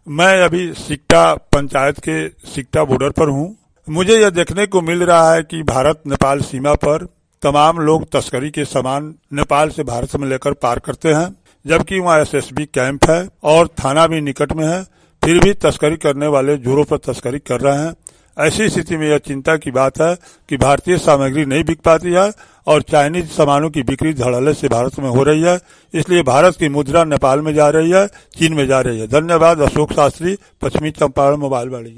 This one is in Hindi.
मैं अभी सिकटा पंचायत के सिकटा बॉर्डर पर हूँ। मुझे यह देखने को मिल रहा है कि भारत नेपाल सीमा पर तमाम लोग तस्करी के सामान नेपाल से भारत में लेकर पार करते हैं, जबकि वहाँ एसएसबी कैंप है और थाना भी निकट में है, फिर भी तस्करी करने वाले जोरों पर तस्करी कर रहे हैं। ऐसी स्थिति में यह चिंता की बात है कि भारतीय सामग्री नहीं बिक पाती है और चाइनीज सामानों की बिक्री धड़ल्ले से भारत में हो रही है। इसलिए भारत की मुद्रा नेपाल में जा रही है, चीन में जा रही है। धन्यवाद। अशोक शास्त्री, पश्चिमी चंपारण, मोबाइल वाणी।